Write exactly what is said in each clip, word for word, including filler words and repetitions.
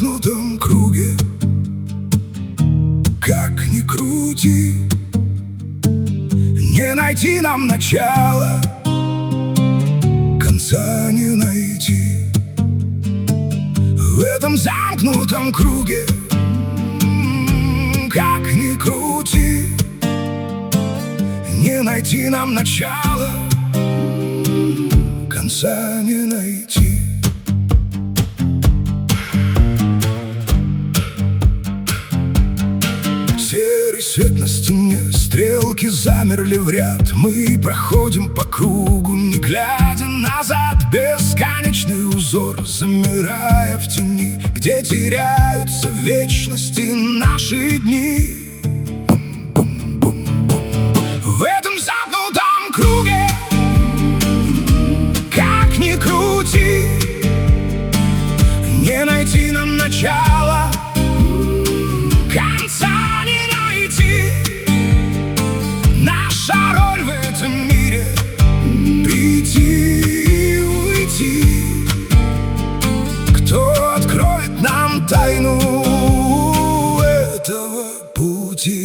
замкнутом круге. Как ни крути, не найти нам начала, конца не найти. В этом замкнутом круге, как ни крути, не найти нам начала, конца не найти. Серый свет на стене, стрелки замерли в ряд. Мы проходим по кругу, не глядя назад. Бесконечный узор, замирая в тени, где теряются в вечности наши дни. В этом замкнутом круге, как ни крути, не найти нам начала, конца не найти. Наша роль в этом мире — прийти и уйти. Кто откроет нам тайну этого пути?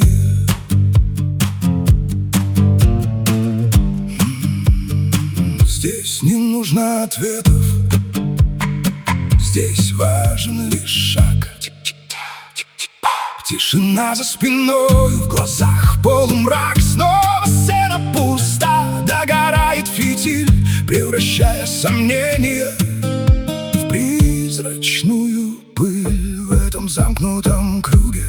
Здесь не нужно ответов, здесь важен лишь шаг. Тишина за спиной, в глазах полумрак. Снова сцена пуста, догорает фитиль, превращая сомнения в призрачную пыль. В этом замкнутом круге,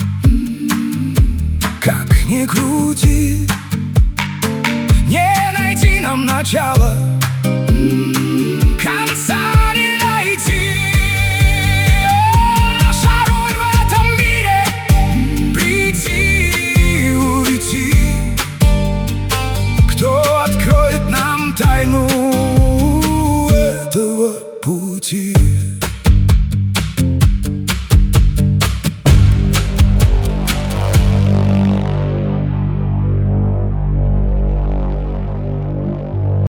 как ни крути, не найти нам начала,